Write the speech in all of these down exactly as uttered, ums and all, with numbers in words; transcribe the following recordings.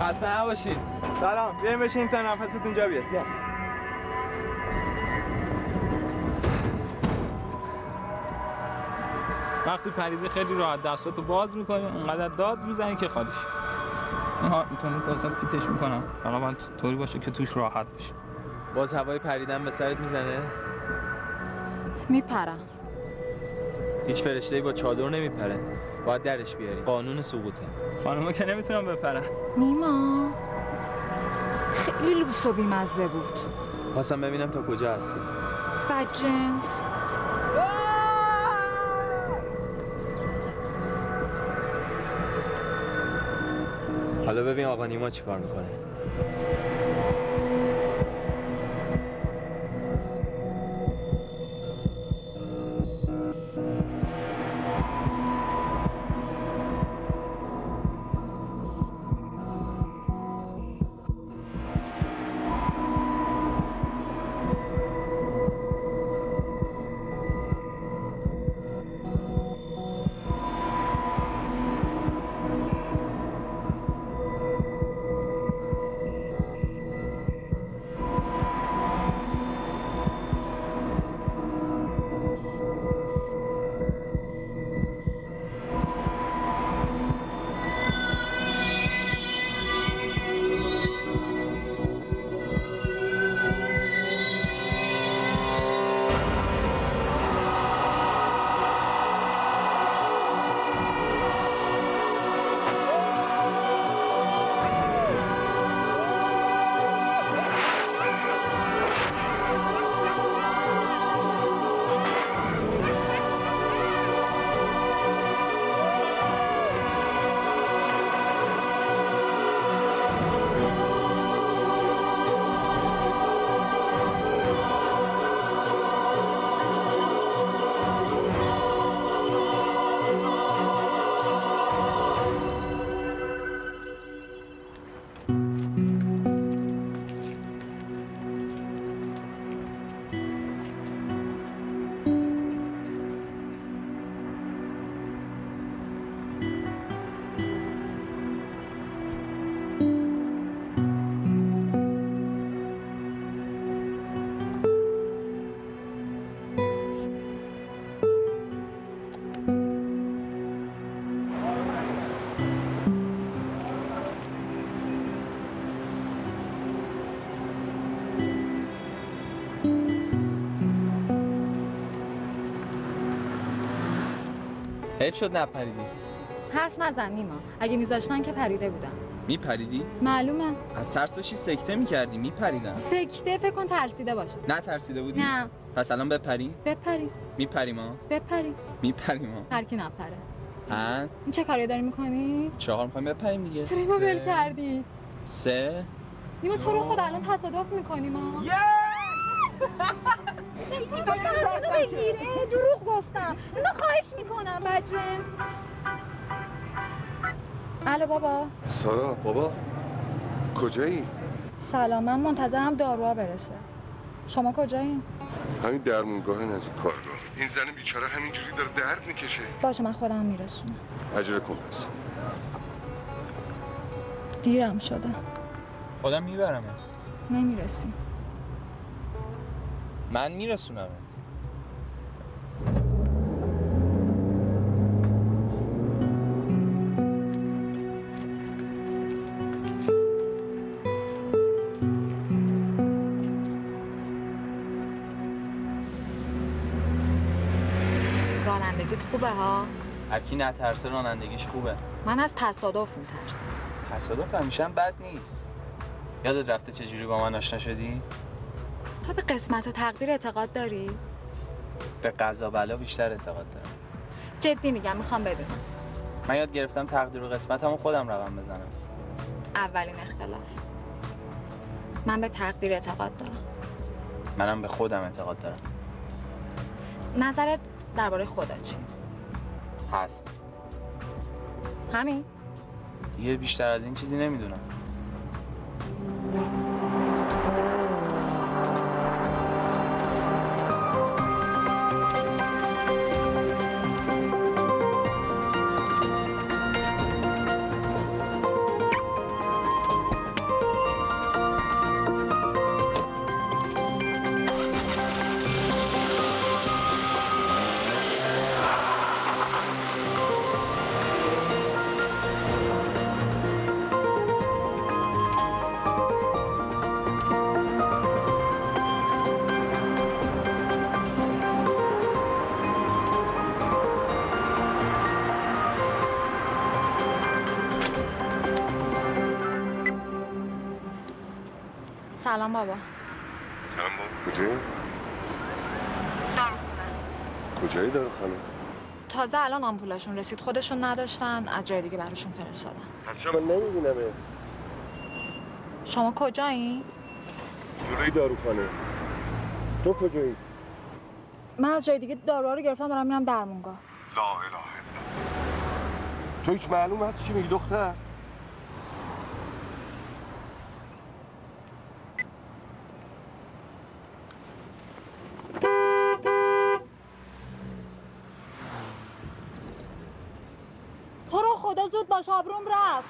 خسته نباشید. سلام، بیاین بشین تا نفستون جا بیاد. وقتی پریدی خیلی راحت دستاتو باز میکنی، اونقدر داد میزنی که خالیش. اینها میتونم واسه فیتش میکنم، فقط باید طوری باشه که توش راحت بشه. باز هوای پریدن به سرت میزنه؟ میپرم. هیچ فرشته‌ای با چادر نمیپره. باید درش بیاری. قانون سقوطه. خانوما که نمیتونم بپرن. نیما خیلی لوس و بیمزه بود. خواستم ببینم تا کجا هستی. بدجنس. حالا ببین آقا نیما چی کار میکنه. حیف شد نپریدی. حرف نزن نیما. اگه میذاشتن که پریده بودم. میپریدی؟ معلومه. از ترس داشتی سکته میکردی. میپریدم. سکته فکر کن ترسیده باشه. نه ترسیده بودی؟ نه. پس الان بپری؟ بپری. میپریم ها؟ بپری. میپریم ها؟ هر کی نپره. ها؟ این چه کاری داری میکنی؟ چهار میخوایم بپریم دیگه. چرا اینو ول کردی؟ سه. نیما تو رو خود الان تصادف میکنی ما. یه نیما منو بگیره. دروغ گفتم. نیما خواهش میکنم بدجنس. الو بابا. سارا بابا کجایی؟ سلام، من منتظرم داروها برسه. شما کجایی؟ همین درمونگاه نزدیک کارگاه. این زن بیچاره همینجوری داره درد میکشه. باشه من خودم میرسونم. عجله کن پس. دیرم شده. خودم میبرمت. نمیرسی. من میرسونمت. رانندگیت خوبه ها؟ هر کی نترسه رانندگیش خوبه. من از تصادف میترسم. تصادف همیشه هم بد نیست. یادت رفته چجوری با من آشنا شدی؟ تو به قسمت و تقدیر اعتقاد داری؟ به قضا بلا بیشتر اعتقاد دارم. جدی میگم، میخوام بدونم. من یاد گرفتم تقدیر و قسمتمو خودم رقم بزنم. اولین اختلاف. من به تقدیر اعتقاد دارم. منم به خودم اعتقاد دارم. نظرت درباره خودت چیه؟ هست. همین؟ دیگه بیشتر از این چیزی نمیدونم. سلام بابا. سلام بابا. کجایی؟ داروخونه. کجایی داروخانه؟ تازه الان آمپولاشون رسید، خودشون نداشتن، از جای دیگه براشون فرستادن. پس چرا من نمیبینمه؟ شما کجایی؟ جلوی داروخانه. تو کجایی؟ من از جای دیگه داروها رو گرفتم دارم میرم درمونگاه. لا اله الا الله. تو هیچ معلوم هست چی میگی دختر؟ تو رو خدا زود باش، آبروم رفت.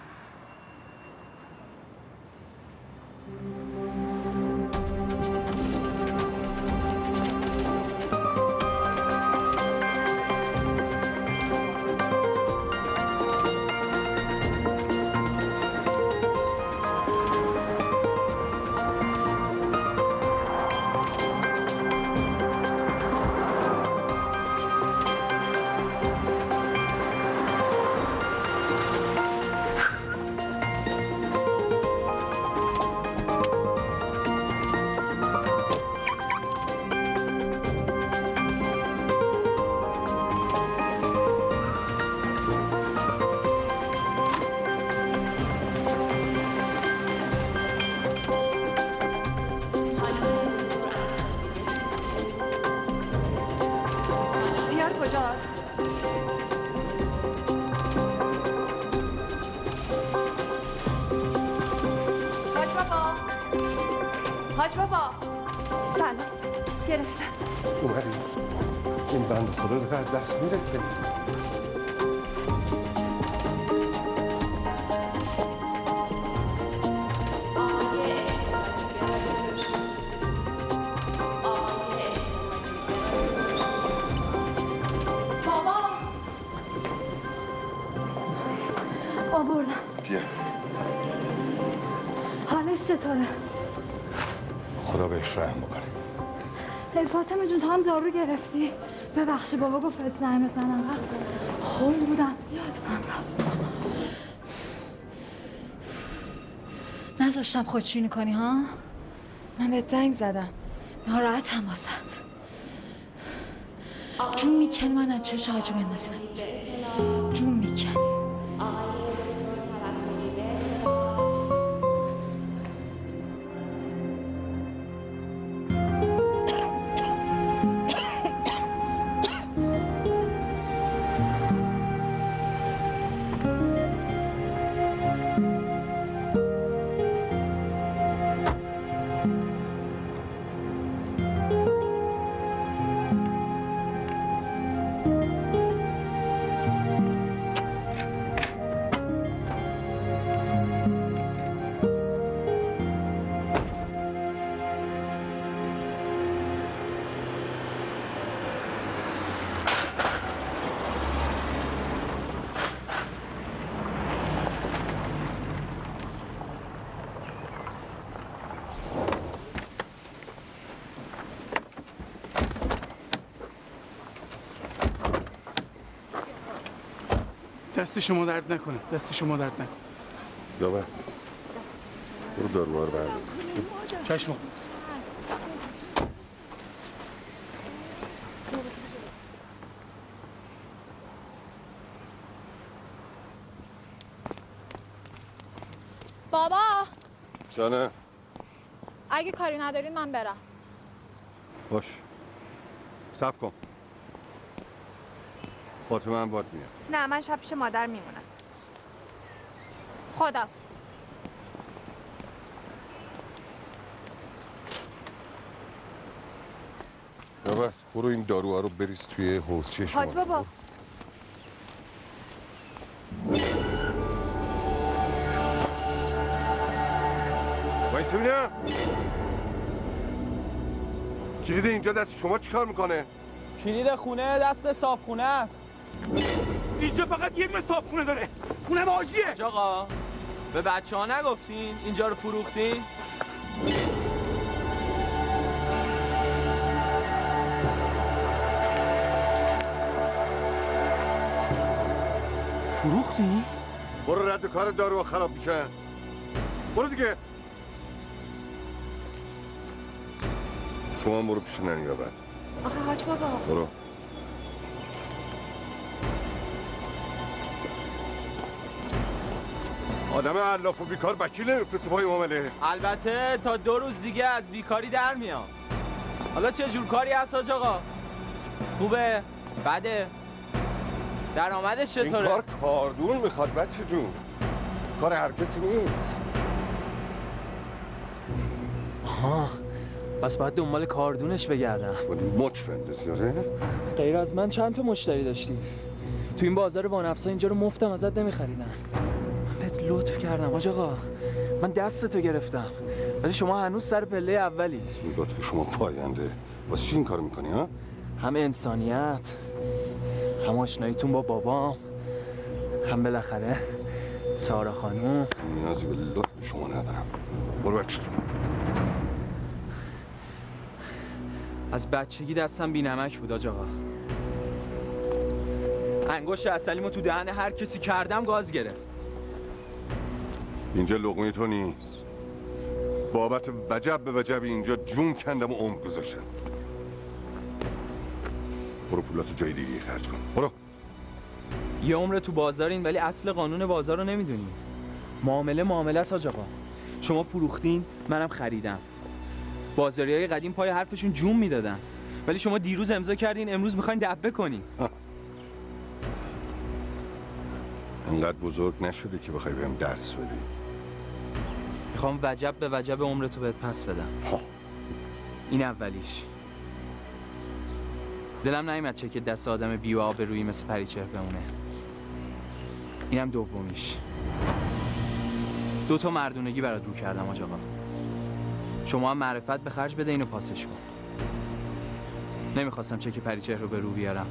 کجاست؟ حاج بابا حاج بابا سلام گرفتم. اومدی؟ این بند خدا داره از دست میره که آوردم. بیا. حالش چطوره؟ خدا بهش رحم بکنه. ای فاطمه جون تو هم دارو گرفتی؟ ببخشی بابا گفت بهت زنگ بزنم. هول بودم یادم رفت. نذاشتم خودچینی کنی ها؟ من بهت زنگ زدم. ناراحتم واسط. جون میکنی من از چش حاجی بندازی نمیتونی. جون میکنی. دست شما درد نکنه، دست شما درد نکنه. دامه برو داروها رو بردار. چشم. بابا جانه اگه کاری ندارین من برم. باش صبر کن. فاطمه هم باد میاد. نه من شب پیش مادر میمونم. خدا نوبت برو این داروها رو بریز توی حوضچه شما. حاج بابا وایسته بینم. کلید اینجا دست شما چیکار میکنه؟ کلید خونه دست صابخونه است. اینجا فقط یه دونه صابخونه داره. خونه حاجیه. حاج آقا به بچه ها نگفتین اینجا رو فروختین؟ فروختی؟ برو رد کار دارو خراب میشه. برو دیگه. شما برو پیش ننیابت. آخه حاج بابا برو. آدم علاف و بیکار وکیل نمیفرسته پای معامله. البته تا دو روز دیگه از بیکاری در میام. حالا چه جور کاری هست حاج آقا؟ خوبه؟ بده؟ درآمدش این چطوره؟ کار کاردون میخواد بچه جون. کار هر کسی نیست. آها، پس باید دنبال کاردونش بگردم. ولی مچ بندازی آره؟ غیر از من چند تا مشتری داشتی؟ تو این بازار وانفسا اینجا رو مفتم ازت نمیخریدن. من بهت لطف کردم حاج آقا. من دستتو گرفتم. ولی شما هنوز سر پله اولی. این لطف شما پاینده. واسه چی این کار میکنی ها؟ هم انسانیت، هم آشناییتون با بابام، هم بالاخره سارا خانوم. نیازی به لطف شما ندارم. برو بچه جون. از بچگی دستم بی‌نمک بود حاج آقا. انگشت عسلیمو تو دهن هر کسی کردم گاز گرفت. اینجا لقمه تو نیست. بابت وجب به وجب اینجا جون کندم و عمر گذاشتم. برو پولاتو جای دیگه خرج کن. برو. یه عمر تو بازارین ولی اصل قانون بازار رو نمیدونی. معامله معامله است حاج آقا. شما فروختین، منم خریدم. بازاریای قدیم پای حرفشون جون میدادن. ولی شما دیروز امضا کردین، امروز میخواین دبه کنین. انقدر بزرگ نشده که بخوای بهم درس بدی. میخوام وجب به وجب عمرتو بهت پس بدم. ها. این اولیش. دلم نیامد چه که دست آدم بی و آبرویی مثل پریچهر بمونه. اینم دومیش. دو تا مردونگی برات رو کردم حاج آقا. شما هم معرفت به خرج بده اینو پاسش کن. نمیخواستم چک پریچهر رو به رو بیارم.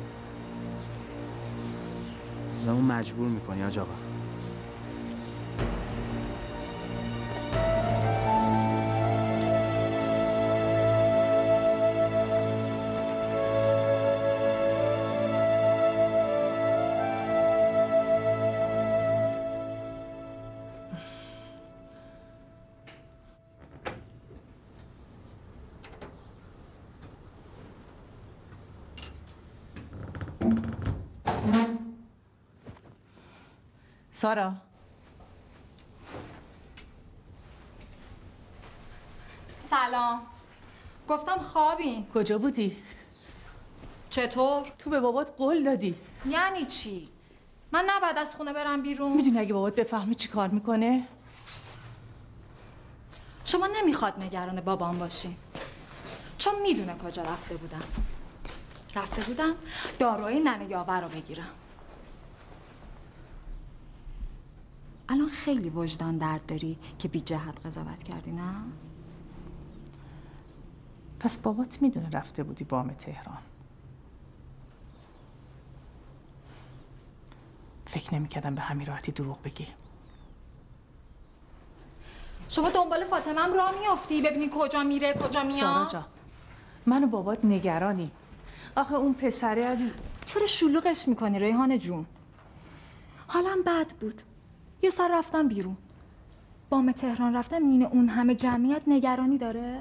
آدمو مجبور میکنی حاج آقا. سارا سلام. گفتم خوابی. کجا بودی؟ چطور؟ تو به بابات قول دادی. یعنی چی؟ من نباید از خونه برم بیرون؟ میدونی اگه بابات بفهمه چی کار میکنه؟ شما نمیخواد نگران بابام باشین، چون میدونه کجا رفته بودم. رفته بودم داروی ننه یاور رو بگیرم. الان خیلی وجدان درد داری که بی جهت قضاوت کردی نه؟ پس بابات میدونه رفته بودی بام تهران. فکر نمی‌کردم به همین راحتی دروغ بگی. شما دنبال فاطمه‌ام راه میافتی ببینی کجا میره کجا میاد؟ سارا جان، من و بابات نگرانی. آخه اون پسره عزیز. چرا شلوغش میکنی ریحانه جون؟ حالم بد بود، یه سر رفتم بیرون. بام تهران رفتم میونه اون همه جمعیت نگرانی داره؟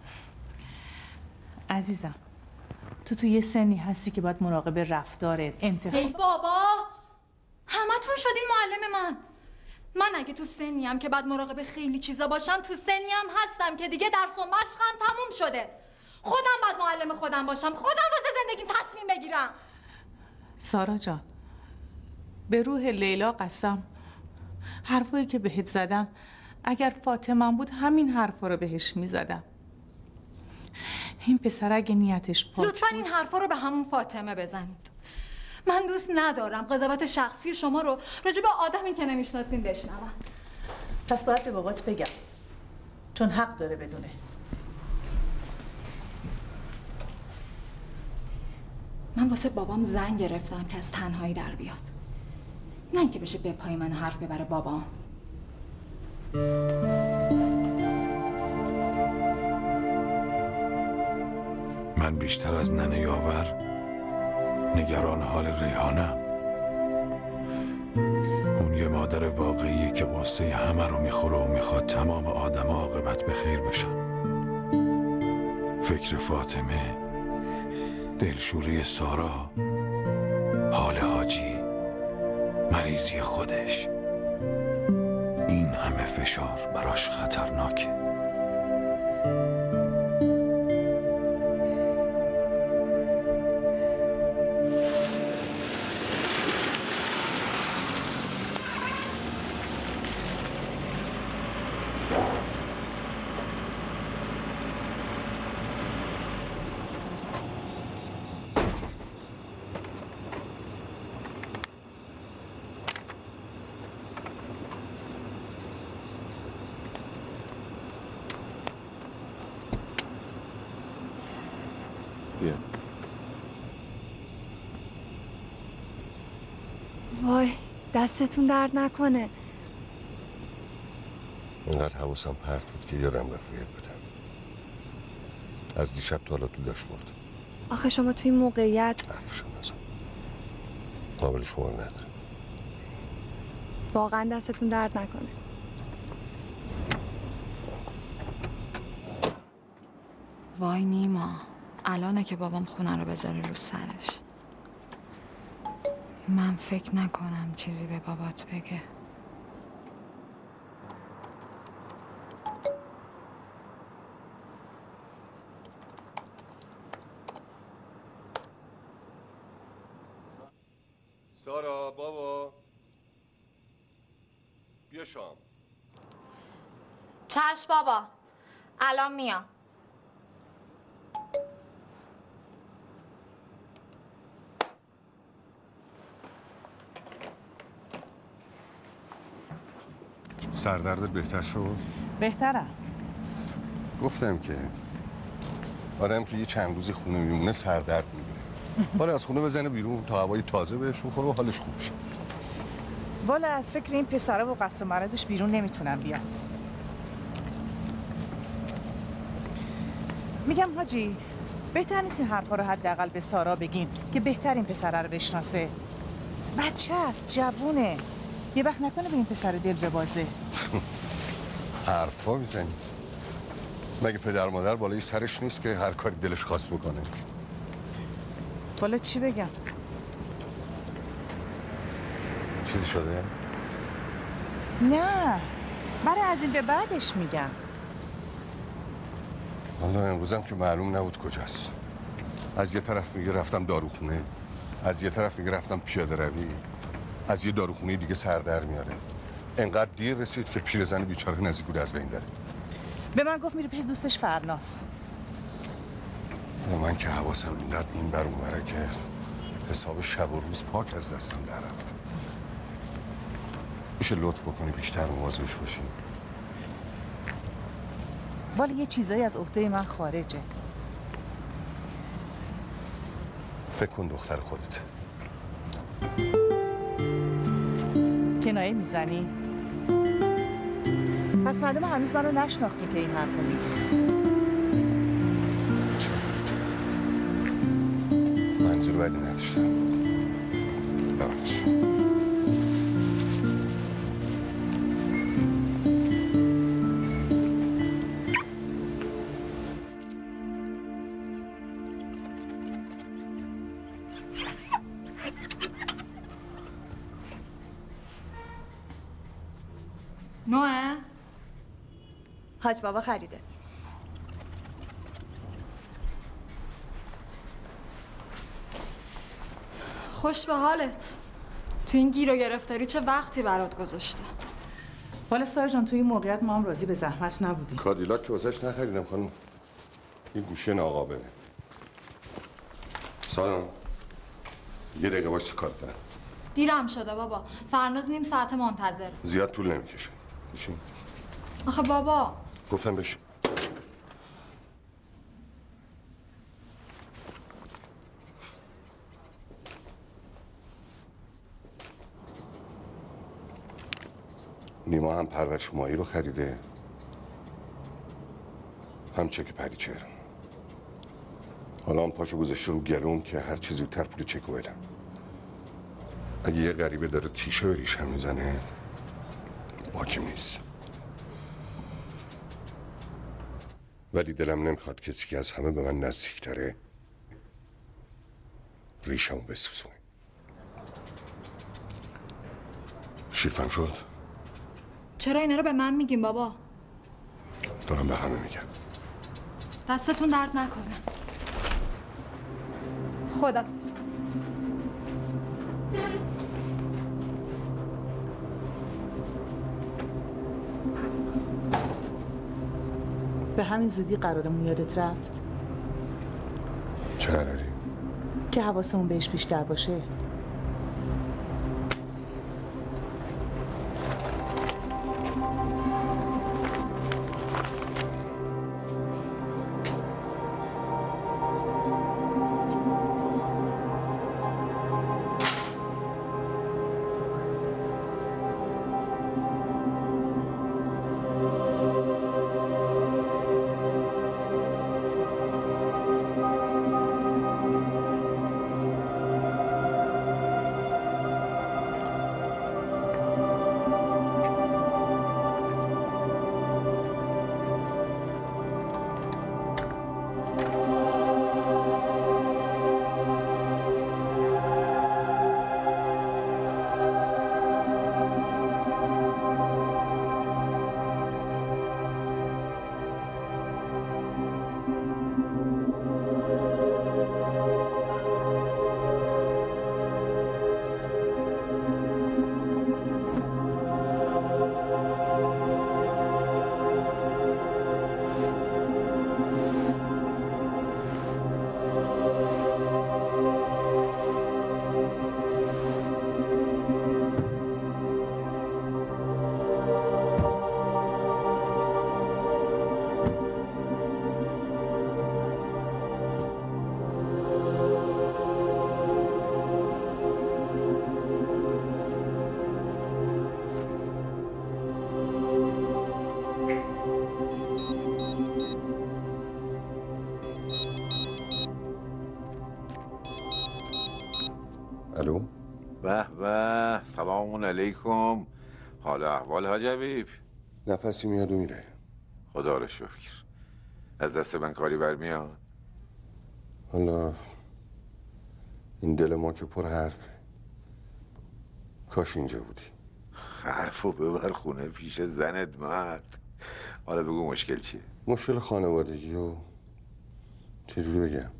عزیزم تو تو یه سنی هستی که باید مراقب رفتارت، انتخاب. ای بابا، همتون شدین معلم من. من اگه تو سنیم که بعد مراقب خیلی چیزا باشم، تو سنیم هستم که دیگه درس و مشقم تموم شده. خودم باید معلم خودم باشم، خودم واسه زندگیم تصمیم بگیرم. سارا جان، به روح لیلا قسم، حرفایی که بهت زدم اگر فاطمه بود همین حرفا رو بهش میزدم. این پسر اگه نیتش پاک لطفا این حرفا رو به همون فاطمه بزنید. من دوست ندارم قضاوت شخصی شما رو راجع به آدمی که نمیشناسین بشنوم. پس باید به بابات بگم، چون حق داره بدونه. من واسه بابام زنگ گرفتم که از تنهایی در بیاد، نه اینکه بشه به پای من حرف ببره بابام. من بیشتر از ننه یاور نگران حال ریحانه. اون یه مادر واقعیه که قصه همه رو میخوره و میخواد تمام آدم عاقبت به خیر بشن. فکر فاطمه، دلشوری سارا، حال حاجی، مریضی خودش، این همه فشار براش خطرناکه. بیا. وای دستتون درد نکنه. اینقدر حواسم پرت بود که یارم رفیقت بدم. از دیشب تا حالا تو داشت مرد. آخه شما توی این موقعیت حرفشم نزن. قابل شما نداره. واقعا دستتون درد نکنه. وای نیما، الانه که بابام خونه رو بذاره رو سرش. من فکر نکنم چیزی به بابات بگه. سارا بابا بیا شام. چشم بابا، الان میام. سردردت بهتر شد؟ بهترم. گفتم که آدم که یه چند روزی خونه میمونه سردرد میگیره. حالا از خونه بزنه بیرون تا هوای تازه بهش بخوره و حالش خوب شه. والا از فکر این پسره و قصد و مرضش بیرون نمیتونم بیام. میگم حاجی بهتر نیست این حرفا رو حداقل به سارا بگین که بهتر این پسره رو بشناسه. بچه است، جوونه، یه وقت نکنه به این پسر دل ببازه. حرفا میزنی؟ مگه پدر مادر بالای سرش نیست که هر کاری دلش خواست بکنه؟ والا چی بگم؟ چیزی شده؟ نه، برای از این به بعدش میگم. والا امروزم که معلوم نبود کجاست. از یه طرف میگه رفتم داروخونه، از یه طرف میگه رفتم پیاده روی، از یه داروخونه دیگه سر در میاره. انقدر دیر رسید که پیرزن بیچاره نزدیک بود از بین بره. به من گفت میره پیش دوستش فرناس. من که حواسم اینقدر این بر اون بره که حساب شب و روز پاک از دستم در رفت. میشه لطف بکنی بیشتر مواظبش باشی؟ والا یه چیزایی از عهده من خارجه. فکر کن دختر خودت. کنایه میزنی؟ پس معلومه هنوز منو نشناختی که این حرفو میگی. منظور بدی نداشتم. ببخش. نوه؟ حاج بابا خریده. خوش به حالت. تو این گیر و گرفتاری چه وقتی برات گذاشته؟ والا سارا جان توی این موقعیت ما هم راضی به زحمت نبودیم. کادیلاک که واسش نخریدم خانم. این گوشه ناقابله. سلام. یه دقیقه واسه کار دارم. دیرم شده بابا. فرناز نیم ساعت منتظر. زیاد طول نمیکشه. بشین. آخه بابا. گفتم بشین. نیما هم پرورش ماهی رو خریده، هم چک پریچر. حالا هم پاشو گذاشته رو گلوم که هر چیزی زودتر پول چکو بدم. اگه یه غریبه داره تیشه به ریشم میزنه باکیم نیست. ولی دلم نمیخواد کسی که از همه به من نزدیکتره ریشمو بسوزونه. شیفم شد؟ چرا اینا رو به من میگیم بابا؟ دارم به همه میگم. دستتون درد نکنه. خداحافظ. به همین زودی قرارمون یادت رفت چه قراری؟ که حواسمون بهش بیشتر باشه. الو؟ به به، سلام علیکم. حال احوال حاج حبیب؟ نفسی میاد و میره. خدا رو شکر. از دست من کاری برمیاد؟ حالا این دل ما که پر حرفه. کاش اینجا بودی. حرفو ببر خونه پیش زنت مرد. حالا بگو مشکل چیه؟ مشکل خانوادگی و چجوری بگم؟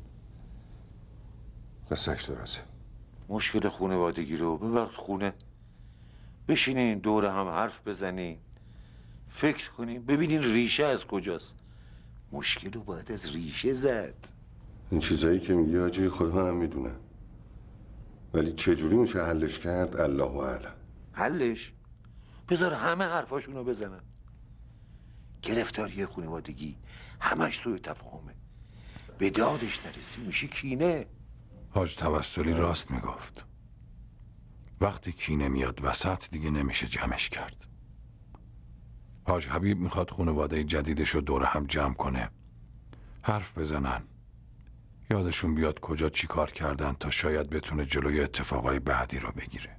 قصه‌اش درازه. مشکل خانوادگی رو ببر خونه، بشینین دور هم حرف بزنین، فکر کنین ببینین ریشه از کجاست. مشکل رو باید از ریشه زد. این چیزایی که میگی حاجی خود منم میدونم، ولی چجوری میشه حلش کرد الله اعلم. حلش؟ بذار همه حرفاشونو بزنن. گرفتاری خانوادگی همش سوء تفاهمه، به دادش نرسی میشه کینه. حاج توسلی راست میگفت. وقتی کینه میاد وسط دیگه نمیشه جمعش کرد. حاج حبیب میخواد خانواده جدیدش رو دور هم جمع کنه، حرف بزنن، یادشون بیاد کجا چی کار کردن تا شاید بتونه جلوی اتفاقای بعدی رو بگیره.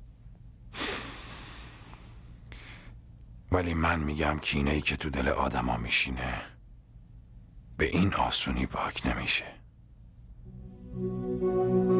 ولی من میگم کینه‌ای که تو دل آدما میشینه به این آسونی پاک نمیشه.